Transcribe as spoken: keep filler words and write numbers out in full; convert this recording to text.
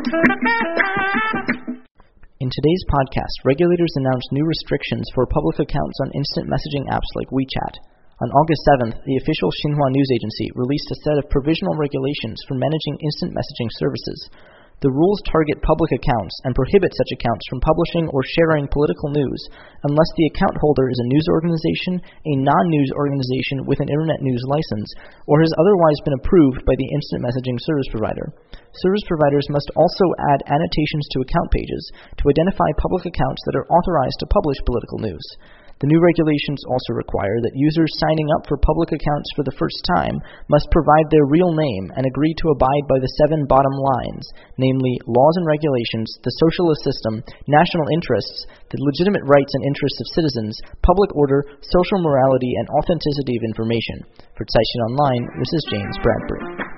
In today's podcast, regulators announced new restrictions for public accounts on instant messaging apps like WeChat. On August seventh, the official Xinhua news agency released a set of provisional regulations for managing instant messaging services. The rules target public accounts and prohibit such accounts from publishing or sharing political news unless the account holder is a news organization, a non-news organization with an internet news license, or has otherwise been approved by the instant messaging service provider. Service providers must also add annotations to account pages to identify public accounts that are authorized to publish political news. The new regulations also require that users signing up for public accounts for the first time must provide their real name and agree to abide by the seven bottom lines, namely laws and regulations, the socialist system, national interests, the legitimate rights and interests of citizens, public order, social morality, and authenticity of information. For Caixin Online, this is James Bradbury.